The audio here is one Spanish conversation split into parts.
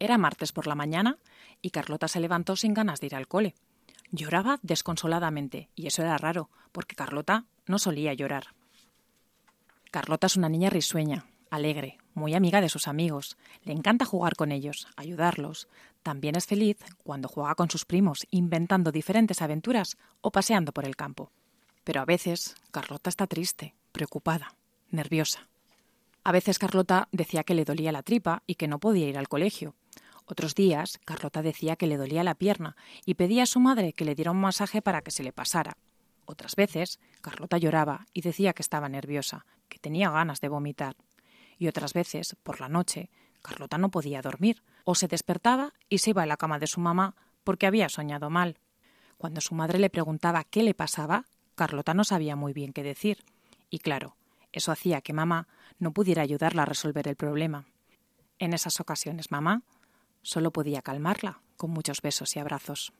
Era martes por la mañana y Carlota se levantó sin ganas de ir al cole. Lloraba desconsoladamente y eso era raro, porque Carlota no solía llorar. Carlota es una niña risueña, alegre, muy amiga de sus amigos. Le encanta jugar con ellos, ayudarlos. También es feliz cuando juega con sus primos, inventando diferentes aventuras o paseando por el campo. Pero a veces Carlota está triste, preocupada, nerviosa. A veces Carlota decía que le dolía la tripa y que no podía ir al colegio. Otros días Carlota decía que le dolía la pierna y pedía a su madre que le diera un masaje para que se le pasara. Otras veces Carlota lloraba y decía que estaba nerviosa, que tenía ganas de vomitar. Y otras veces, por la noche, Carlota no podía dormir o se despertaba y se iba a la cama de su mamá porque había soñado mal. Cuando su madre le preguntaba qué le pasaba, Carlota no sabía muy bien qué decir. Y claro, eso hacía que mamá no pudiera ayudarla a resolver el problema. En esas ocasiones mamá solo podía calmarla con muchos besos y abrazos.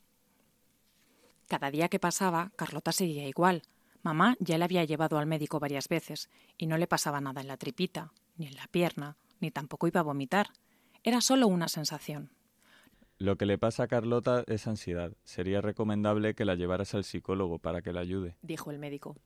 Cada día que pasaba, Carlota seguía igual. Mamá ya le había llevado al médico varias veces y no le pasaba nada en la tripita, ni en la pierna, ni tampoco iba a vomitar. Era solo una sensación. Lo que le pasa a Carlota es ansiedad. Sería recomendable que la llevaras al psicólogo para que la ayude, dijo el médico.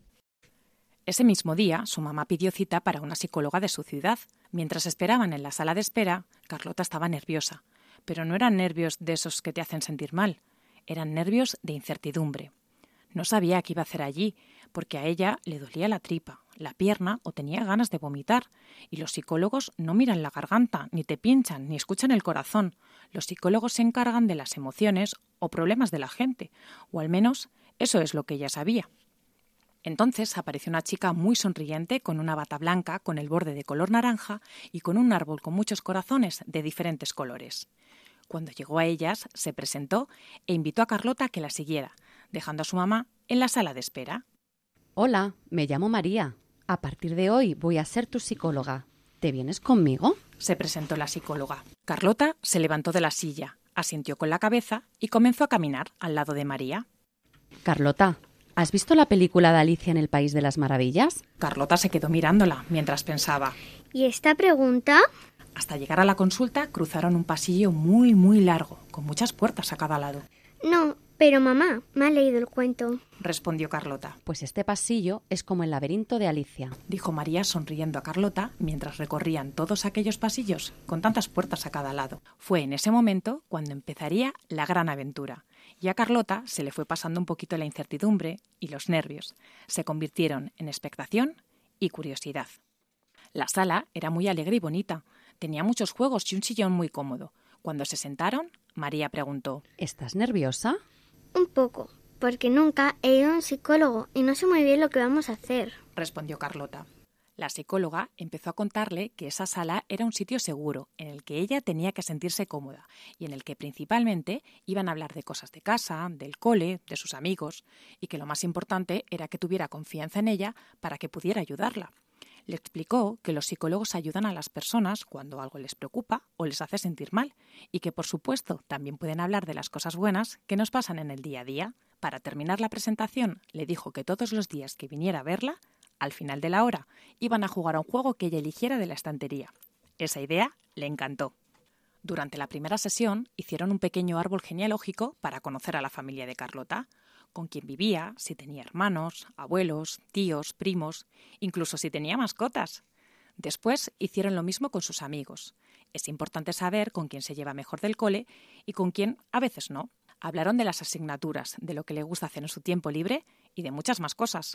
Ese mismo día, su mamá pidió cita para una psicóloga de su ciudad. Mientras esperaban en la sala de espera, Carlota estaba nerviosa. Pero no eran nervios de esos que te hacen sentir mal. Eran nervios de incertidumbre. No sabía qué iba a hacer allí, porque a ella le dolía la tripa, la pierna o tenía ganas de vomitar. Y los psicólogos no miran la garganta, ni te pinchan, ni escuchan el corazón. Los psicólogos se encargan de las emociones o problemas de la gente, o al menos eso es lo que ella sabía. Entonces apareció una chica muy sonriente con una bata blanca con el borde de color naranja y con un árbol con muchos corazones de diferentes colores. Cuando llegó a ellas, se presentó e invitó a Carlota a que la siguiera, dejando a su mamá en la sala de espera. Hola, me llamo María. A partir de hoy voy a ser tu psicóloga. ¿Te vienes conmigo? Se presentó la psicóloga. Carlota se levantó de la silla, asintió con la cabeza y comenzó a caminar al lado de María. Carlota, ¿has visto la película de Alicia en el País de las Maravillas? Carlota se quedó mirándola mientras pensaba. ¿Y esta pregunta? Hasta llegar a la consulta cruzaron un pasillo muy, muy largo, con muchas puertas a cada lado. No, pero mamá, me ha leído el cuento, respondió Carlota. Pues este pasillo es como el laberinto de Alicia, dijo María sonriendo a Carlota mientras recorrían todos aquellos pasillos con tantas puertas a cada lado. Fue en ese momento cuando empezaría la gran aventura. Y a Carlota se le fue pasando un poquito la incertidumbre y los nervios. Se convirtieron en expectación y curiosidad. La sala era muy alegre y bonita. Tenía muchos juegos y un sillón muy cómodo. Cuando se sentaron, María preguntó: ¿estás nerviosa? Un poco, porque nunca he ido a un psicólogo y no sé muy bien lo que vamos a hacer, respondió Carlota. La psicóloga empezó a contarle que esa sala era un sitio seguro, en el que ella tenía que sentirse cómoda y en el que principalmente iban a hablar de cosas de casa, del cole, de sus amigos, y que lo más importante era que tuviera confianza en ella para que pudiera ayudarla. Le explicó que los psicólogos ayudan a las personas cuando algo les preocupa o les hace sentir mal y que, por supuesto, también pueden hablar de las cosas buenas que nos pasan en el día a día. Para terminar la presentación, le dijo que todos los días que viniera a verla, al final de la hora, iban a jugar a un juego que ella eligiera de la estantería. Esa idea le encantó. Durante la primera sesión hicieron un pequeño árbol genealógico para conocer a la familia de Carlota, con quién vivía, si tenía hermanos, abuelos, tíos, primos, incluso si tenía mascotas. Después hicieron lo mismo con sus amigos. Es importante saber con quién se lleva mejor del cole y con quién a veces no. Hablaron de las asignaturas, de lo que le gusta hacer en su tiempo libre y de muchas más cosas.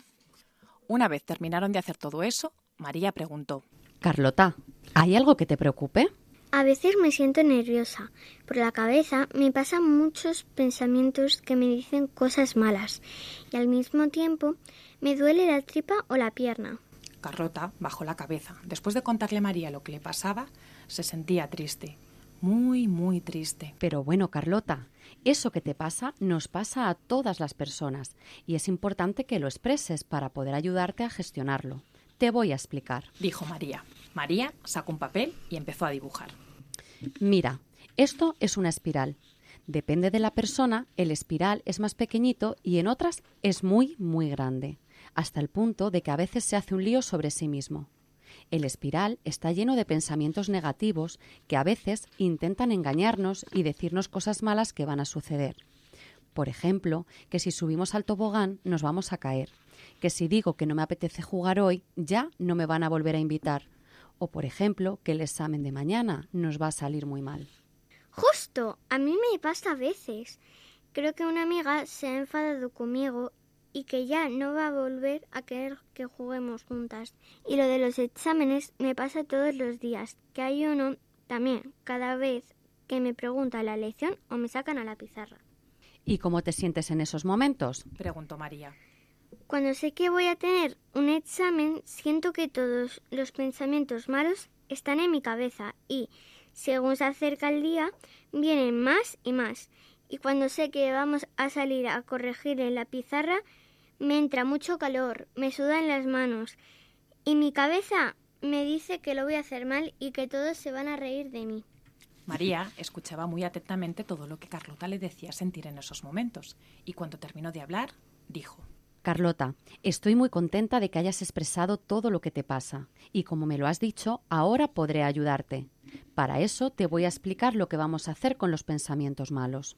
Una vez terminaron de hacer todo eso, María preguntó: Carlota, ¿hay algo que te preocupe? A veces me siento nerviosa. Por la cabeza me pasan muchos pensamientos que me dicen cosas malas y al mismo tiempo me duele la tripa o la pierna. Carlota bajó la cabeza. Después de contarle a María lo que le pasaba, se sentía triste. Muy, muy triste. Pero bueno, Carlota, eso que te pasa nos pasa a todas las personas y es importante que lo expreses para poder ayudarte a gestionarlo. Te voy a explicar, dijo María. María sacó un papel y empezó a dibujar. Mira, esto es una espiral. Depende de la persona, el espiral es más pequeñito y en otras es muy, muy grande, hasta el punto de que a veces se hace un lío sobre sí mismo. El espiral está lleno de pensamientos negativos que a veces intentan engañarnos y decirnos cosas malas que van a suceder. Por ejemplo, que si subimos al tobogán nos vamos a caer, que si digo que no me apetece jugar hoy, ya no me van a volver a invitar. O, por ejemplo, que el examen de mañana nos va a salir muy mal. Justo, a mí me pasa a veces. Creo que una amiga se ha enfadado conmigo y que ya no va a volver a querer que juguemos juntas. Y lo de los exámenes me pasa todos los días, que hay uno también cada vez que me pregunta la lección o me sacan a la pizarra. ¿Y cómo te sientes en esos momentos? Preguntó María. Cuando sé que voy a tener un examen, siento que todos los pensamientos malos están en mi cabeza y, según se acerca el día, vienen más y más. Y cuando sé que vamos a salir a corregir en la pizarra, me entra mucho calor, me sudan las manos y mi cabeza me dice que lo voy a hacer mal y que todos se van a reír de mí. María escuchaba muy atentamente todo lo que Carlota le decía sentir en esos momentos y cuando terminó de hablar, dijo: Carlota, estoy muy contenta de que hayas expresado todo lo que te pasa y como me lo has dicho, ahora podré ayudarte. Para eso te voy a explicar lo que vamos a hacer con los pensamientos malos.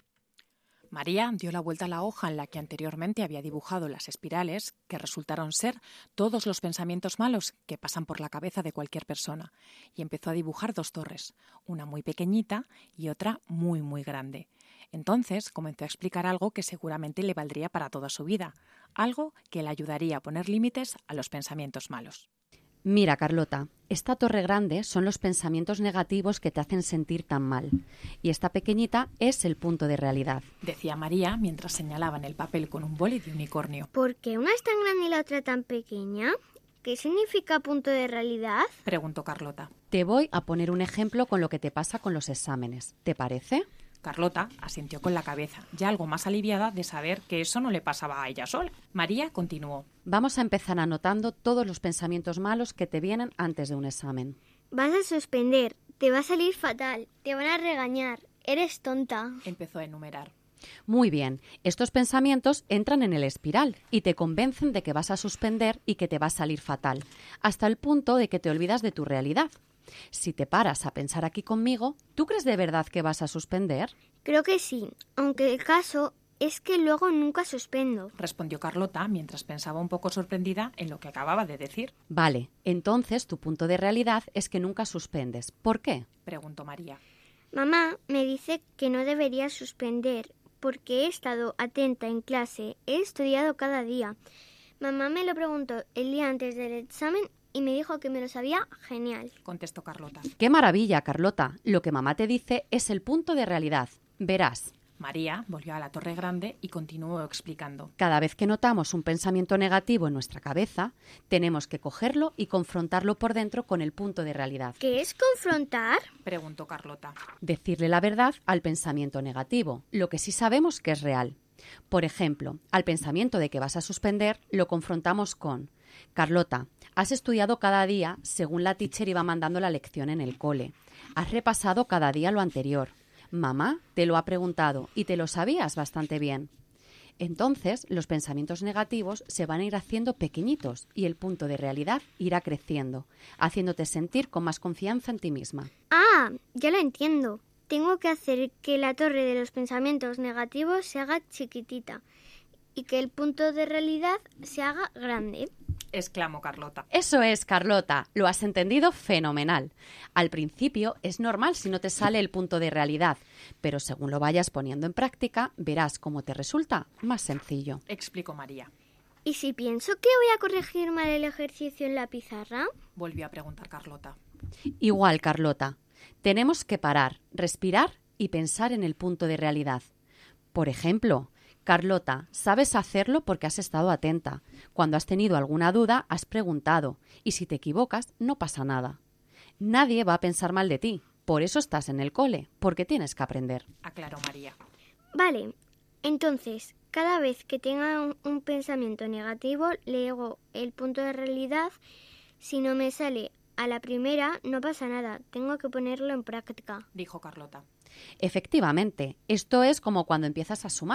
María dio la vuelta a la hoja en la que anteriormente había dibujado las espirales que resultaron ser todos los pensamientos malos que pasan por la cabeza de cualquier persona y empezó a dibujar 2 torres, una muy pequeñita y otra muy muy grande. Entonces comenzó a explicar algo que seguramente le valdría para toda su vida, algo que le ayudaría a poner límites a los pensamientos malos. Mira, Carlota, esta torre grande son los pensamientos negativos que te hacen sentir tan mal. Y esta pequeñita es el punto de realidad, decía María mientras señalaba en el papel con un boli de unicornio. ¿Por qué una es tan grande y la otra tan pequeña? ¿Qué significa punto de realidad? Preguntó Carlota. Te voy a poner un ejemplo con lo que te pasa con los exámenes. ¿Te parece? Carlota asintió con la cabeza, ya algo más aliviada de saber que eso no le pasaba a ella sola. María continuó. Vamos a empezar anotando todos los pensamientos malos que te vienen antes de un examen. Vas a suspender, te va a salir fatal, te van a regañar, eres tonta. Empezó a enumerar. Muy bien, estos pensamientos entran en el espiral y te convencen de que vas a suspender y que te va a salir fatal, hasta el punto de que te olvidas de tu realidad. Si te paras a pensar aquí conmigo, ¿tú crees de verdad que vas a suspender? Creo que sí, aunque el caso es que luego nunca suspendo, respondió Carlota mientras pensaba un poco sorprendida en lo que acababa de decir. Vale, entonces tu punto de realidad es que nunca suspendes. ¿Por qué? Preguntó María. Mamá me dice que no debería suspender porque he estado atenta en clase, he estudiado cada día. Mamá me lo preguntó el día antes del examen y me dijo que me lo sabía genial, contestó Carlota. ¡Qué maravilla, Carlota! Lo que mamá te dice es el punto de realidad. Verás. María volvió a la torre grande y continuó explicando. Cada vez que notamos un pensamiento negativo en nuestra cabeza, tenemos que cogerlo y confrontarlo por dentro con el punto de realidad. ¿Qué es confrontar? Preguntó Carlota. Decirle la verdad al pensamiento negativo, lo que sí sabemos que es real. Por ejemplo, al pensamiento de que vas a suspender, lo confrontamos con: Carlota, has estudiado cada día según la teacher iba mandando la lección en el cole. Has repasado cada día lo anterior. Mamá te lo ha preguntado y te lo sabías bastante bien. Entonces, los pensamientos negativos se van a ir haciendo pequeñitos y el punto de realidad irá creciendo, haciéndote sentir con más confianza en ti misma. Ah, ya lo entiendo. Tengo que hacer que la torre de los pensamientos negativos se haga chiquitita y que el punto de realidad se haga grande, exclamó Carlota. Eso es, Carlota. Lo has entendido fenomenal. Al principio es normal si no te sale el punto de realidad, pero según lo vayas poniendo en práctica, verás cómo te resulta más sencillo, explicó María. ¿Y si pienso que voy a corregir mal el ejercicio en la pizarra? Volvió a preguntar Carlota. Igual, Carlota. Tenemos que parar, respirar y pensar en el punto de realidad. Por ejemplo, Carlota, sabes hacerlo porque has estado atenta. Cuando has tenido alguna duda, has preguntado. Y si te equivocas, no pasa nada. Nadie va a pensar mal de ti. Por eso estás en el cole, porque tienes que aprender, aclaró María. Vale, entonces, cada vez que tenga un pensamiento negativo, le hago el punto de realidad. Si no me sale a la primera, no pasa nada. Tengo que ponerlo en práctica, dijo Carlota. Efectivamente, esto es como cuando empiezas a sumar.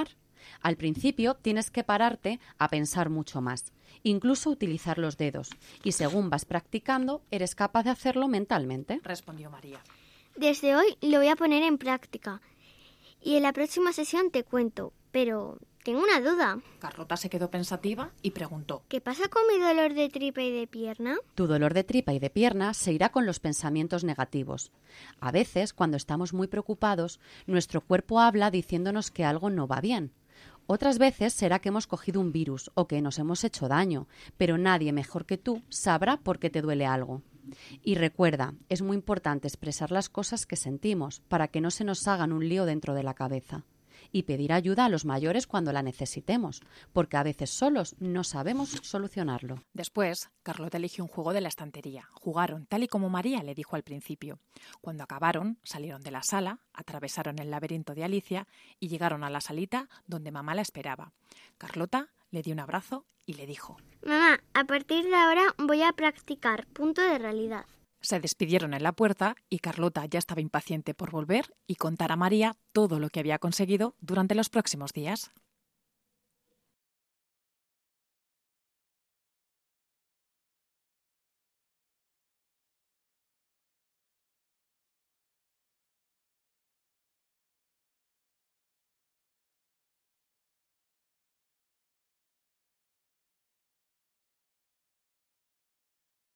Al principio tienes que pararte a pensar mucho más, incluso utilizar los dedos, y según vas practicando, eres capaz de hacerlo mentalmente. Respondió María. Desde hoy lo voy a poner en práctica. Y en la próxima sesión te cuento, pero tengo una duda. Carlota se quedó pensativa y preguntó. ¿Qué pasa con mi dolor de tripa y de pierna? Tu dolor de tripa y de pierna se irá con los pensamientos negativos. A veces, cuando estamos muy preocupados, nuestro cuerpo habla diciéndonos que algo no va bien. Otras veces será que hemos cogido un virus o que nos hemos hecho daño, pero nadie mejor que tú sabrá por qué te duele algo. Y recuerda, es muy importante expresar las cosas que sentimos para que no se nos hagan un lío dentro de la cabeza. Y pedir ayuda a los mayores cuando la necesitemos, porque a veces solos no sabemos solucionarlo. Después, Carlota eligió un juego de la estantería. Jugaron tal y como María le dijo al principio. Cuando acabaron, salieron de la sala, atravesaron el laberinto de Alicia y llegaron a la salita donde mamá la esperaba. Carlota le dio un abrazo y le dijo: Mamá, a partir de ahora voy a practicar punto de realidad. Se despidieron en la puerta y Carlota ya estaba impaciente por volver y contar a María todo lo que había conseguido durante los próximos días.